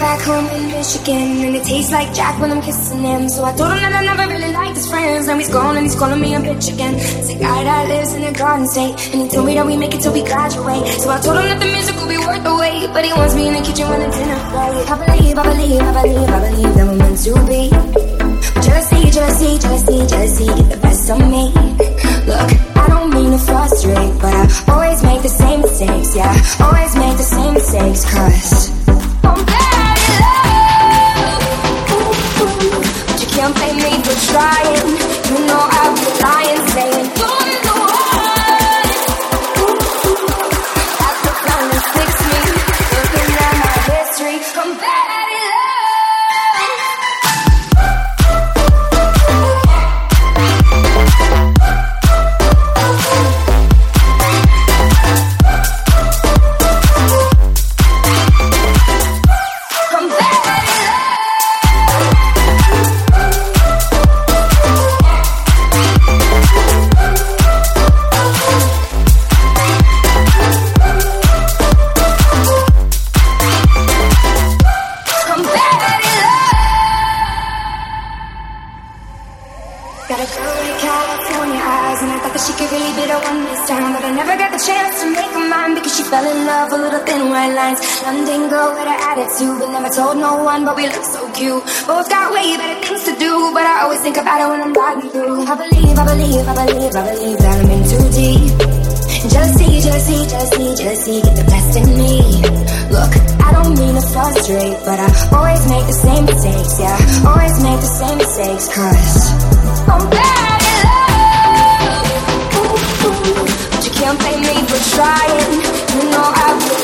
back home in Michigan, and it tastes like Jack when I'm kissing him. So I told him that I never really liked his friends. Now he's gone and he's calling me a bitch again. It's a guy that lives in a garden state, and he told me that we make it till we graduate. So I told him that the music will be worth the wait, but he wants me in the kitchen when it's dinner right. I believe that we're meant to be. Jealousy, jealousy, jealousy, jealousy, get the best of me. Look, I don't mean to frustrate, but I always make the same mistakes. Yeah, always make the same mistakes, 'cause I'm bad in love. But you can't blame me for trying. You know I'd be lying, saying you're in the one. That's what kind of fix me. Looking at my history, I'm bad in love. Got a girl with California eyes, and I thought that she could really be the one this time, but I never got the chance to make her mine because she fell in love with little thin white lines. London girl with her attitude, but never told no one, but we look so cute. Both got way better things to do, but I always think about it when I'm riding through. I believe that I'm in too deep. Jealousy, jealousy, jealousy, jealousy, get the best in me. Look, I don't mean to frustrate, but I always make the same mistakes. Yeah, always make the same mistakes, 'cause I'm bad in love. But you can't blame me for trying. You know I would